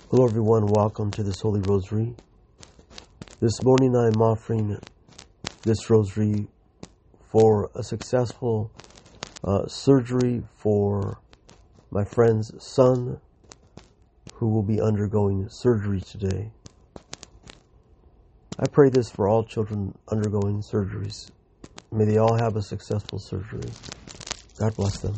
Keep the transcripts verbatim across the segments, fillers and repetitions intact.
Hello everyone, welcome to this Holy Rosary. This morning I am offering this Rosary for a successful uh, surgery for my friend's son who will be undergoing surgery today. I pray this for all children undergoing surgeries. May they all have a successful surgery. God bless them.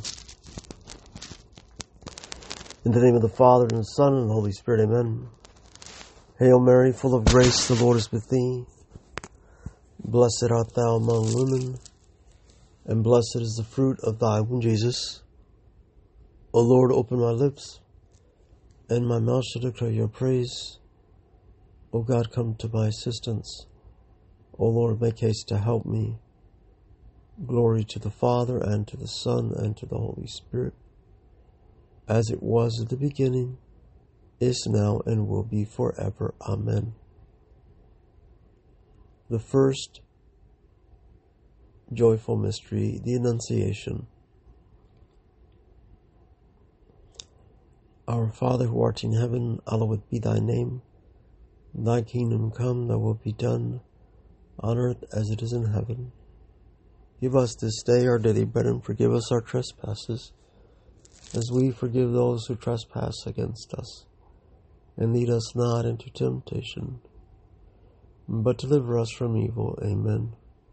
In the name of the Father, and the Son, and the Holy Spirit, amen. Hail Mary, full of grace, the Lord is with thee. Blessed art thou among women, and blessed is the fruit of thy womb, Jesus. O Lord, open my lips, and my mouth shall declare your praise. O God, come to my assistance. O Lord, make haste to help me. Glory to the Father, and to the Son, and to the Holy Spirit, as it was at the beginning, is now, and will be forever. Amen. The first joyful mystery, the Annunciation. Our Father who art in heaven, hallowed be thy name. Thy kingdom come, thy will be done, on earth as it is in heaven. Give us this day our daily bread, and forgive us our trespasses, as we forgive those who trespass against us. And lead us not into temptation, but deliver us from evil. Amen.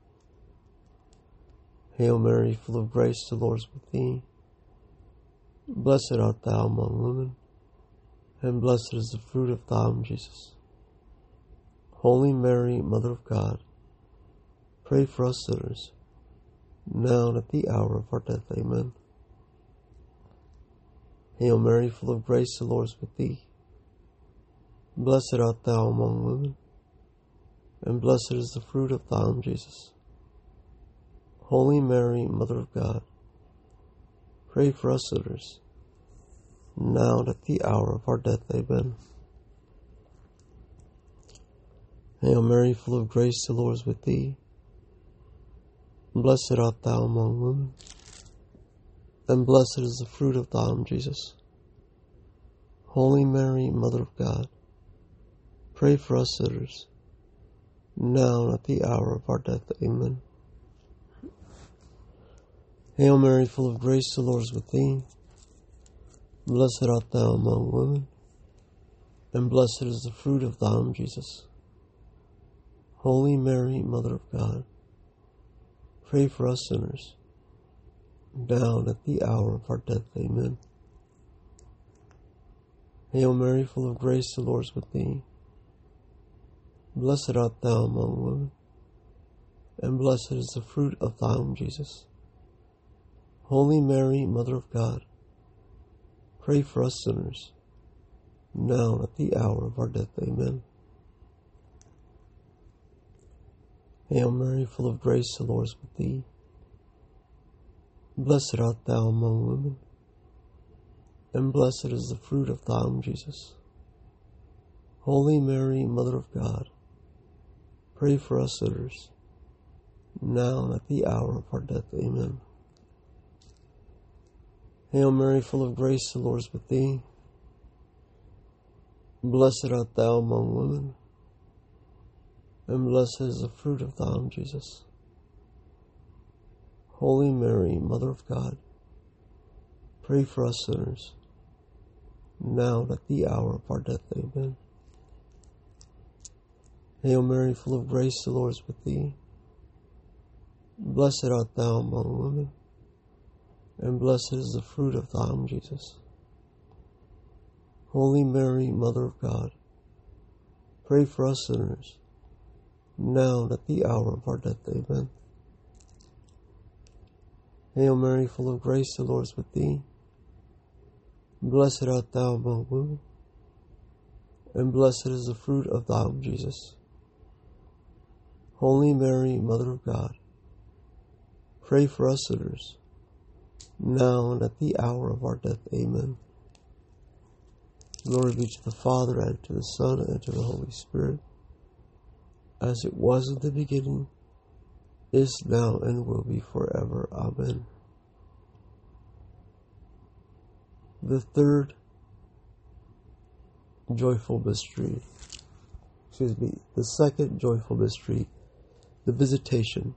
Hail Mary, full of grace, the Lord is with thee. Blessed art thou among women, and blessed is the fruit of thy womb, Jesus. Holy Mary, Mother of God, pray for us sinners, now and at the hour of our death. Amen. Hail Mary, full of grace, the Lord is with thee. Blessed art thou among women, and blessed is the fruit of thy womb, Jesus. Holy Mary, Mother of God, pray for us sinners, now and at the hour of our death. Amen. Hail Mary, full of grace, the Lord is with thee. Blessed art thou among women, and blessed is the fruit of thy womb, Jesus. Holy Mary, Mother of God, pray for us sinners, now and at the hour of our death. Amen. Hail Mary, full of grace, the Lord is with thee. Blessed art thou among women, and blessed is the fruit of thy womb, Jesus. Holy Mary, Mother of God, pray for us sinners, down at the hour of our death. Amen. Hail Mary, full of grace, the Lord is with thee. Blessed art thou among women, and blessed is the fruit of thy womb, Jesus. Holy Mary, Mother of God, pray for us sinners, now and at the hour of our death. Amen. Hail Mary, full of grace, the Lord is with thee. Blessed art thou among women, and blessed is the fruit of thy womb, Jesus. Holy Mary, Mother of God, pray for us sinners, now and at the hour of our death. Amen. Hail Mary, full of grace, the Lord is with thee. Blessed art thou among women, and blessed is the fruit of thy womb, Jesus. Holy Mary, Mother of God, pray for us sinners, now and at the hour of our death. Amen. Hail Mary, full of grace, the Lord is with thee. Blessed art thou among women, and blessed is the fruit of thy womb, Jesus. Holy Mary, Mother of God, pray for us sinners, now and at the hour of our death. Amen. Hail Mary, full of grace, the Lord is with thee. Blessed art thou among women, and blessed is the fruit of thy womb, Jesus. Holy Mary, Mother of God, pray for us sinners, now and at the hour of our death. Amen. Glory be to the Father, and to the Son, and to the Holy Spirit, as it was in the beginning, is now, and will be forever. Amen. The third joyful mystery, excuse me, the second joyful mystery, the Visitation.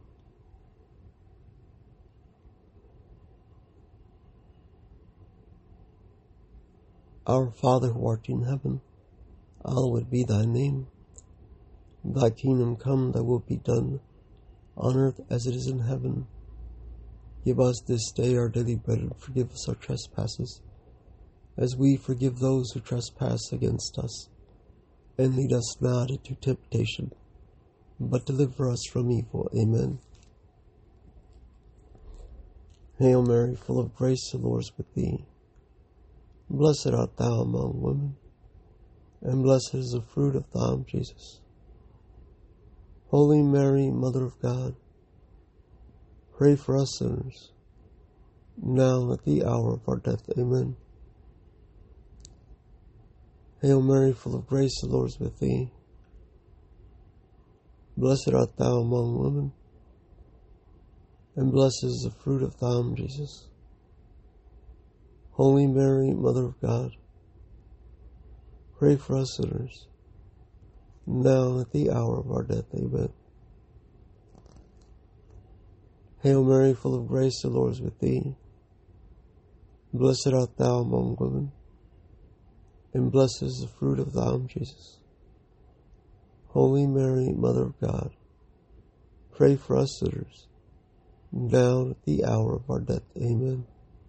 Our Father who art in heaven, hallowed be thy name. Thy kingdom come, thy will be done, on earth as it is in heaven. Give us this day our daily bread, and forgive us our trespasses, as we forgive those who trespass against us. And lead us not into temptation, but deliver us from evil. Amen. Hail Mary, full of grace, the Lord is with thee. Blessed art thou among women, and blessed is the fruit of thy womb, Jesus. Holy Mary, Mother of God, pray for us sinners, now and at the hour of our death. Amen. Hail Mary, full of grace, the Lord is with thee. Blessed art thou among women, and blessed is the fruit of thy womb, Jesus. Holy Mary, Mother of God, pray for us sinners, now and at the hour of our death. Amen. Hail Mary, full of grace, the Lord is with thee. Blessed art thou among women, and blessed is the fruit of thy womb, Jesus. Holy Mary, Mother of God, pray for us sinners, now and at the hour of our death. Amen.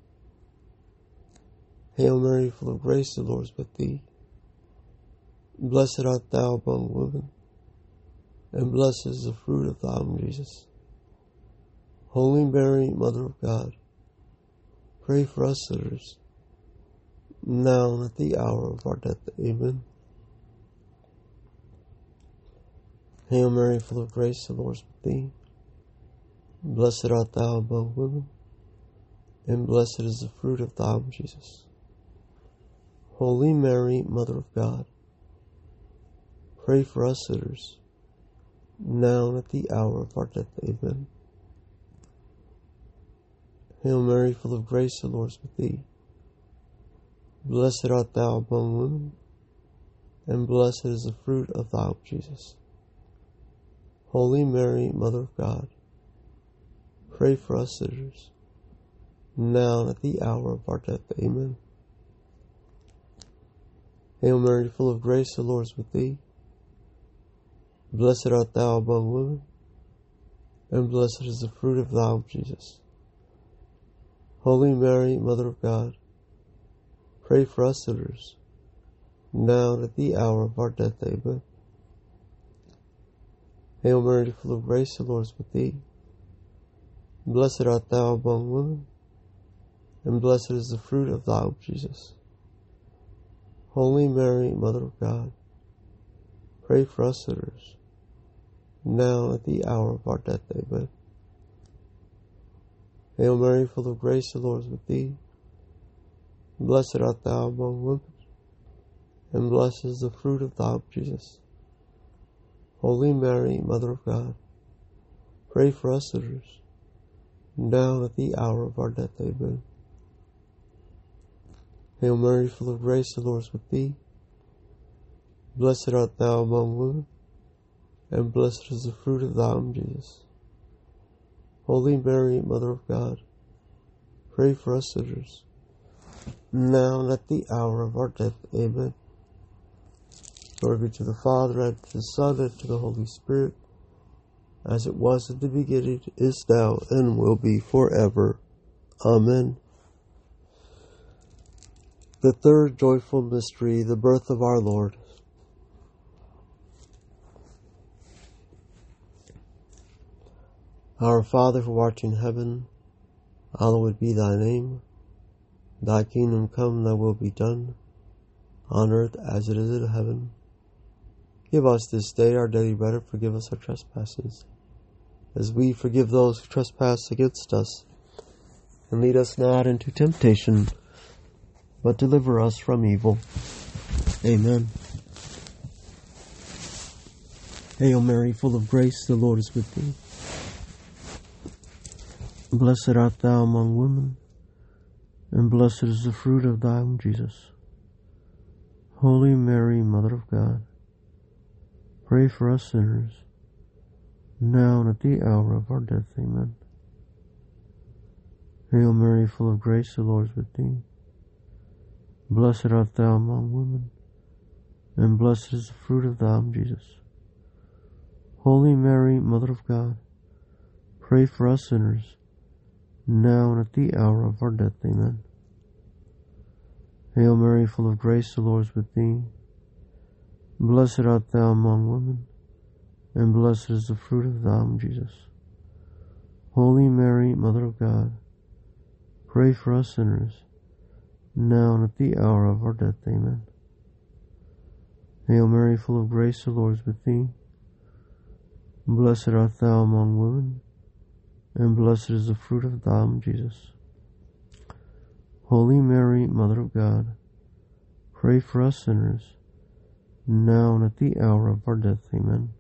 Hail Mary, full of grace, the Lord is with thee. Blessed art thou among women, and blessed is the fruit of thy womb, Jesus. Holy Mary, Mother of God, pray for us sinners, now and at the hour of our death. Amen. Hail Mary, full of grace, the Lord is with thee. Blessed art thou among women, and blessed is the fruit of thy womb, Jesus. Holy Mary, Mother of God, pray for us sinners, now and at the hour of our death. Amen. Hail Mary, full of grace, the Lord is with thee. Blessed art thou among women, and blessed is the fruit of thy womb, Jesus. Holy Mary, Mother of God, pray for us sinners, now and at the hour of our death. Amen. Hail Mary, full of grace, the Lord is with thee. Blessed art thou among women, and blessed is the fruit of thy womb, Jesus. Holy Mary, Mother of God, pray for us sinners, now and at the hour of our death. Amen. Hail Mary, full of grace, the Lord is with thee. Blessed art thou among women, and blessed is the fruit of thy womb, Jesus. Holy Mary, Mother of God, pray for us sinners, now and at the hour of our death. Amen. Hail Mary, full of grace, the Lord is with thee. Blessed art thou among women, and blessed is the fruit of thy womb, Jesus. Holy Mary, Mother of God, pray for us sinners, now and at the hour of our death. Amen. Hail Mary, full of grace, the Lord is with thee. Blessed art thou among women, and blessed is the fruit of thy womb, Jesus. Holy Mary, Mother of God, pray for us sinners, now and at the hour of our death. Amen. Glory be to the Father, and to the Son, and to the Holy Spirit, as it was in the beginning, is now, and will be forever. Amen. The third joyful mystery, the birth of our Lord. Our Father who art in heaven, hallowed be thy name. Thy kingdom come, thy will be done, on earth as it is in heaven. Give us this day our daily bread, and forgive us our trespasses, as we forgive those who trespass against us. And lead us not into temptation, but deliver us from evil. Amen. Hail Mary, full of grace, the Lord is with thee. Blessed art thou among women, and blessed is the fruit of thy womb, Jesus. Holy Mary, Mother of God, pray for us sinners, now and at the hour of our death. Amen. Hail Mary, full of grace, the Lord is with thee. Blessed art thou among women, and blessed is the fruit of thy womb, Jesus. Holy Mary, Mother of God, pray for us sinners, now and at the hour of our death. Amen. Hail Mary, full of grace, the Lord is with thee. Blessed art thou among women, and blessed is the fruit of thy womb, Jesus. Holy Mary, Mother of God, pray for us sinners, now and at the hour of our death. Amen. Hail Mary, full of grace, the Lord is with thee. Blessed art thou among women, and blessed is the fruit of thy womb, Jesus. Holy Mary, Mother of God, pray for us sinners, now and at the hour of our death. Amen.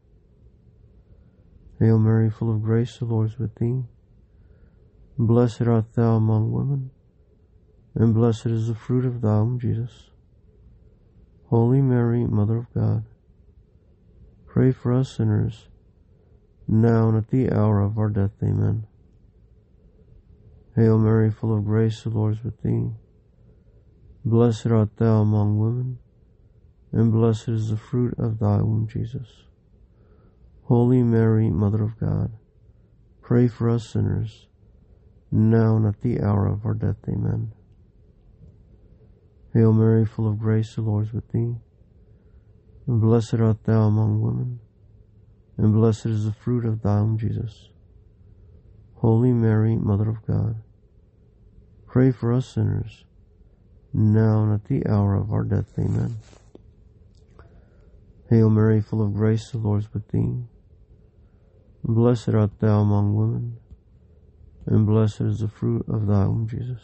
Hail Mary, full of grace, the Lord is with thee. Blessed art thou among women, and blessed is the fruit of thy womb, Jesus. Holy Mary, Mother of God, pray for us sinners, now and at the hour of our death. Amen. Hail Mary, full of grace, the Lord is with thee. Blessed art thou among women, and blessed is the fruit of thy womb, Jesus. Holy Mary, Mother of God, pray for us sinners, now and at the hour of our death. Amen. Hail Mary, full of grace, the Lord is with thee. Blessed art thou among women, and blessed is the fruit of thy womb, Jesus. Holy Mary, Mother of God, pray for us sinners, now and at the hour of our death. Amen. Hail Mary, full of grace, the Lord is with thee. Blessed art thou among women, and blessed is the fruit of thy womb, Jesus.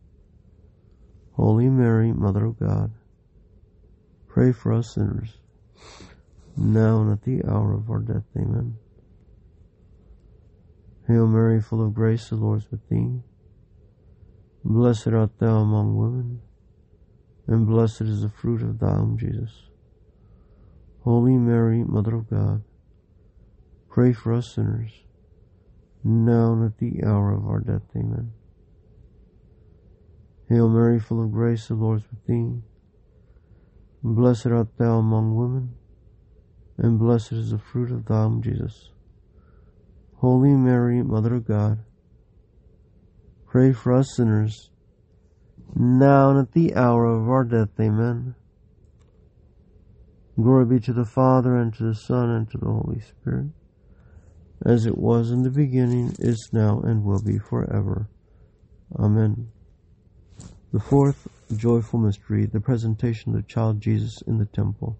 Holy Mary, Mother of God, pray for us sinners, now and at the hour of our death. Amen. Hail Mary, full of grace, the Lord is with thee. Blessed art thou among women, and blessed is the fruit of thy womb, Jesus. Holy Mary, Mother of God, pray for us sinners, now and at the hour of our death. Amen. Hail Mary, full of grace, the Lord is with thee. Blessed art thou among women, and blessed is the fruit of thy womb, Jesus. Holy Mary, Mother of God, pray for us sinners, now and at the hour of our death. Amen. Glory be to the Father, and to the Son, and to the Holy Spirit, as it was in the beginning, is now, and will be forever. Amen. The fourth joyful mystery, the presentation of the child Jesus in the temple.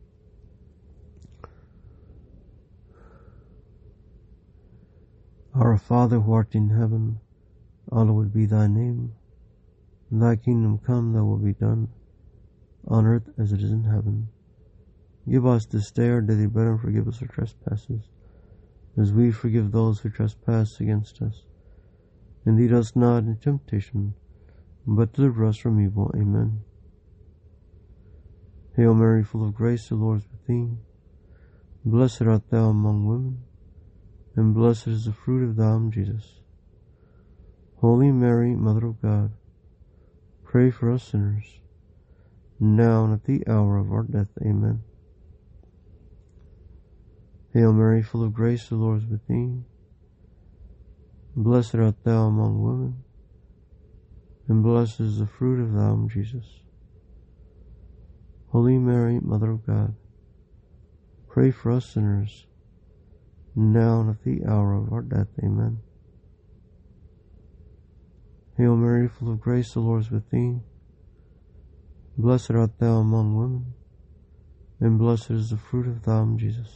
Our Father, who art in heaven, hallowed be thy name. Thy kingdom come, thy will be done, on earth as it is in heaven. Give us this day our daily bread, and forgive us our trespasses, as we forgive those who trespass against us. And lead us not into temptation, but deliver us from evil. Amen. Hail Mary, full of grace, the Lord is with thee. Blessed art thou among women, and blessed is the fruit of thy womb, Jesus. Holy Mary, Mother of God, pray for us sinners, now and at the hour of our death. Amen. Hail Mary, full of grace, the Lord is with thee. Blessed art thou among women, and blessed is the fruit of thy womb, Jesus. Holy Mary, Mother of God, pray for us sinners, now and at the hour of our death. Amen. Hail Mary, full of grace, the Lord is with thee. Blessed art thou among women, and blessed is the fruit of thy womb, Jesus.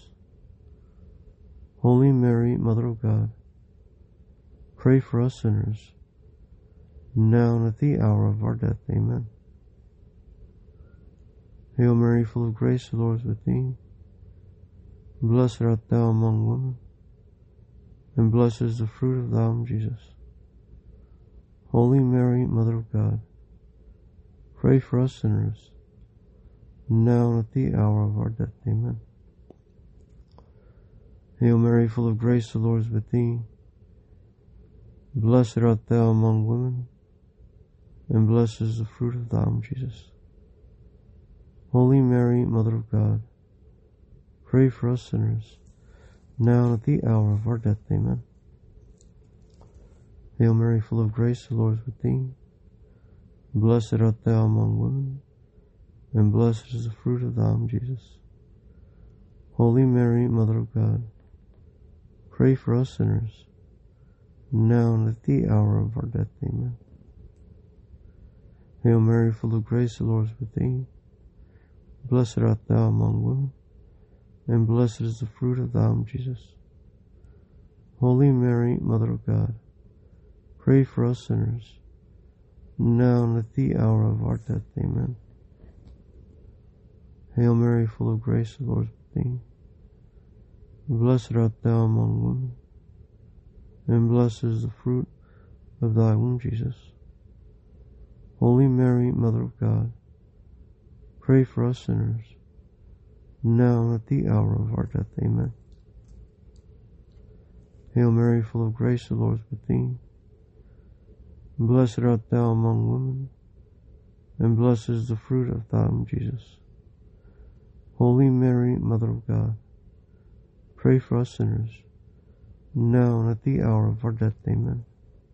Holy Mary, Mother of God, pray for us sinners, now and at the hour of our death. Amen. Hail Mary, full of grace, the Lord is with thee. Blessed art thou among women, and blessed is the fruit of thy womb, Jesus. Holy Mary, Mother of God, pray for us sinners, now and at the hour of our death. Amen. Hail Mary, full of grace, the Lord is with thee. Blessed art thou among women, and blessed is the fruit of thy womb, Jesus. Holy Mary, Mother of God, pray for us sinners, now and at the hour of our death. Amen. Hail Mary, full of grace, the Lord is with thee. Blessed art thou among women, and blessed is the fruit of thy womb, Jesus. Holy Mary, Mother of God, pray for us sinners, now and at the hour of our death. Amen. Hail Mary, full of grace, the Lord is with thee. Blessed art thou among women, and blessed is the fruit of thy womb, Jesus. Holy Mary, Mother of God, pray for us sinners, now and at the hour of our death. Amen. Hail Mary, full of grace, the Lord is with thee. Blessed art thou among women, and blessed is the fruit of thy womb, Jesus. Holy Mary, Mother of God, pray for us sinners, now and at the hour of our death. Amen. Hail Mary, full of grace, the Lord is with thee. Blessed art thou among women, and blessed is the fruit of thy womb, Jesus. Holy Mary, Mother of God, pray for us sinners, now and at the hour of our death. Amen.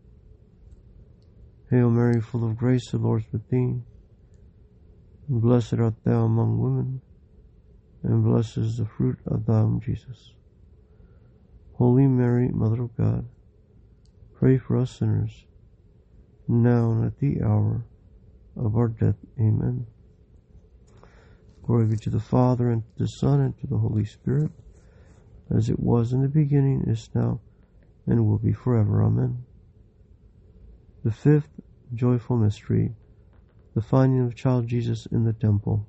Hail Mary, full of grace, the Lord is with thee. Blessed art thou among women, and blessed is the fruit of thy womb, Jesus. Holy Mary, Mother of God, pray for us sinners, now and at the hour of our death. Amen. Glory be to the Father, and to the Son, and to the Holy Spirit, as it was in the beginning, is now, and will be forever. Amen. The fifth joyful mystery, the finding of child Jesus in the temple.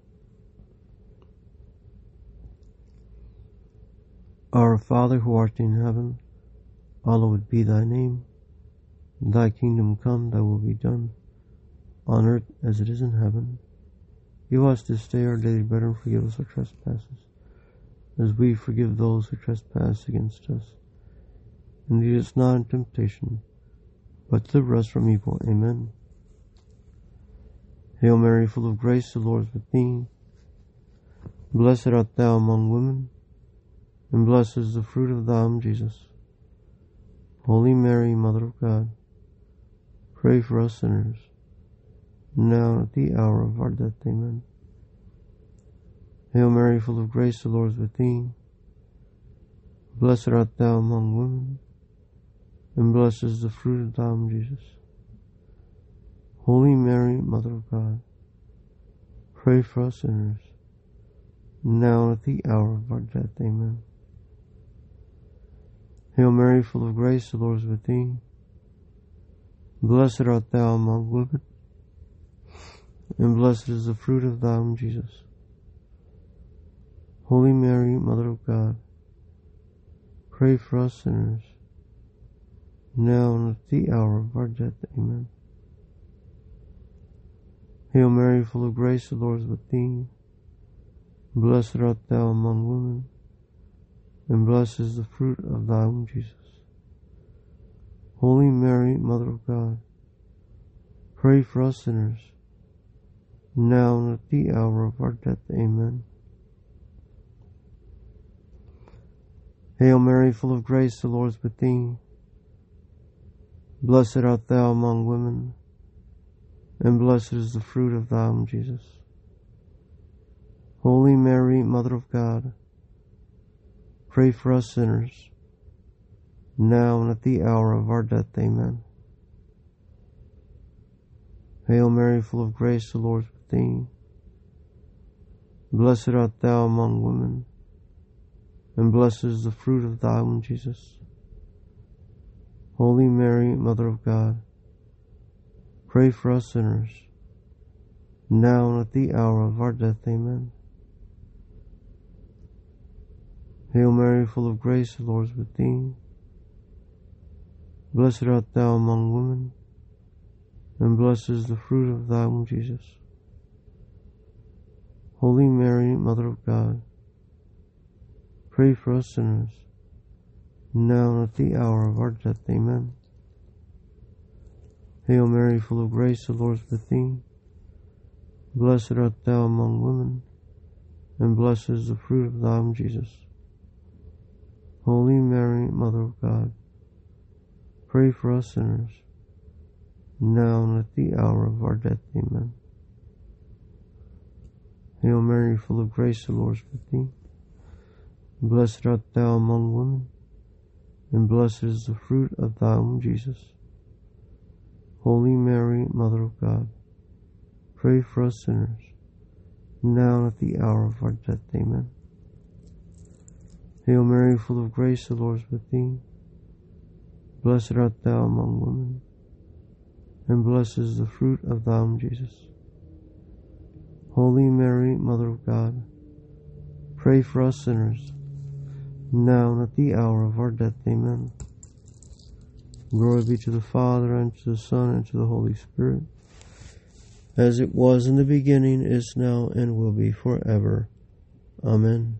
Our Father, who art in heaven, hallowed be thy name. Thy kingdom come, thy will be done, on earth as it is in heaven. Give us this day our daily bread, and forgive us our trespasses, as we forgive those who trespass against us. And lead us not into temptation, but deliver us from evil. Amen. Hail Mary, full of grace, the Lord is with thee. Blessed art thou among women, and blessed is the fruit of thy womb, Jesus. Holy Mary, Mother of God, pray for us sinners, now and at the hour of our death. Amen. Hail Mary, full of grace, the Lord is with thee. Blessed art thou among women, and blessed is the fruit of thy womb, Jesus. Holy Mary, Mother of God, pray for us sinners, now and at the hour of our death. Amen. Hail Mary, full of grace, the Lord is with thee. Blessed art thou among women, and blessed is the fruit of thy womb, Jesus. Holy Mary, Mother of God, pray for us sinners, now and at the hour of our death. Amen. Hail Mary, full of grace, the Lord is with thee. Blessed art thou among women, and blessed is the fruit of thy womb, Jesus. Holy Mary, Mother of God, pray for us sinners, now and at the hour of our death. Amen. Hail Mary, full of grace, the Lord is with thee. Blessed art thou among women, and blessed is the fruit of thy womb, Jesus. Holy Mary, Mother of God, pray for us sinners, now and at the hour of our death. Amen. Hail Mary, full of grace, the Lord is with thee. Blessed art thou among women, and blessed is the fruit of thy womb, Jesus. Holy Mary, Mother of God, pray for us sinners, now and at the hour of our death. Amen. Hail Mary, full of grace, the Lord is with thee. Blessed art thou among women, and blessed is the fruit of thy womb, Jesus. Holy Mary, Mother of God, pray for us sinners, now and at the hour of our death. Amen. Hail Mary, full of grace, the Lord is with thee. Blessed art thou among women, and blessed is the fruit of thy womb, Jesus. Holy Mary, Mother of God, pray for us sinners, now and at the hour of our death. Amen. Hail Mary, full of grace, the Lord is with thee. Blessed art thou among women, and blessed is the fruit of thy womb, Jesus. Holy Mary, Mother of God, pray for us sinners, now and at the hour of our death. Amen. Hail Mary, full of grace, the Lord is with thee. Blessed art thou among women, and blessed is the fruit of thy womb, Jesus. Holy Mary, Mother of God, pray for us sinners, now and at the hour of our death. Amen. Glory be to the Father, and to the Son, and to the Holy Spirit, as it was in the beginning, is now, and will be forever. Amen.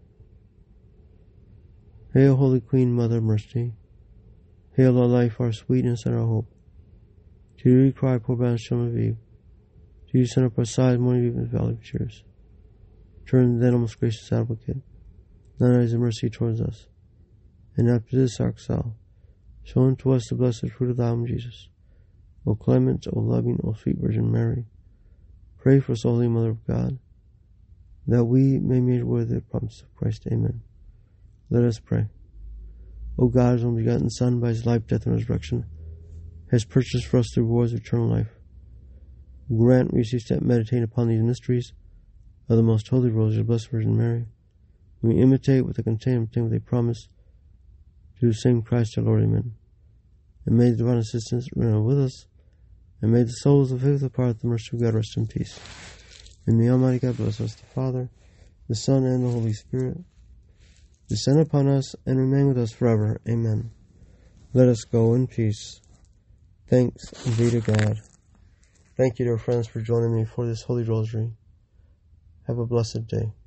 Hail, Holy Queen, Mother of Mercy. Hail, our life, our sweetness, and our hope. To you we cry, poor banished children of Eve. To you send up our sighs, mourning, weeping, and valley of tears. Turn then, O most gracious Advocate, thine eyes of mercy towards us, and after this our exile, show unto us the blessed fruit of thy womb, Jesus. O clement, O loving, O sweet Virgin Mary, pray for us, O Holy Mother of God, that we may be made worthy of the promise of Christ. Amen. Let us pray. O God, whose only begotten Son, by his life, death, and resurrection, has purchased for us the rewards of eternal life, grant we cease to meditate upon these mysteries of the most holy rosary of the Blessed Virgin Mary. We imitate with the content obtained with a promise to the same Christ our Lord. Amen. And may the divine assistance remain with us, and may the souls of faithful part of the mercy of God rest in peace. And may Almighty God bless us, the Father, the Son, and the Holy Spirit, descend upon us and remain with us forever. Amen. Let us go in peace. Thanks be to God. Thank you, dear friends, for joining me for this Holy Rosary. Have a blessed day.